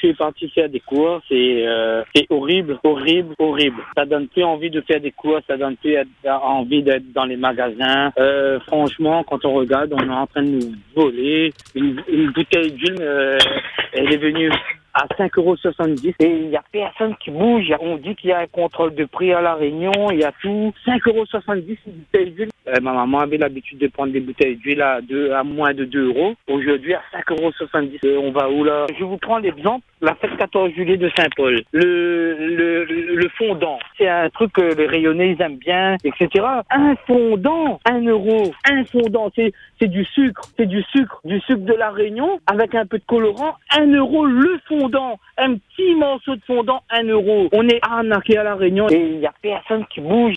suis parti faire des courses, c'est horrible, horrible, horrible. Ça donne plus envie de faire des courses, ça donne plus envie d'être dans les magasins. Franchement, quand on regarde, on est en train de nous voler. Une bouteille d'huile, elle est venue à 5,70 € et il n'y a personne qui bouge. On dit qu'il y a un contrôle de prix à La Réunion, il y a tout. 5,70 € une bouteille d'huile. Ma maman avait l'habitude de prendre des bouteilles d'huile à moins de 2 €. Aujourd'hui, à 5,70 €. On va où là? Je vous prends l'exemple, la fête 14 juillet de Saint-Paul. Le fondant, c'est un truc que les rayonnés ils aiment bien, etc. Un fondant, 1 €. Un fondant, c'est du sucre, du sucre de La Réunion avec un peu de colorant. 1 € le fondant, un petit morceau de fondant, 1 €. On est arnaqué à La Réunion et il n'y a personne qui bouge.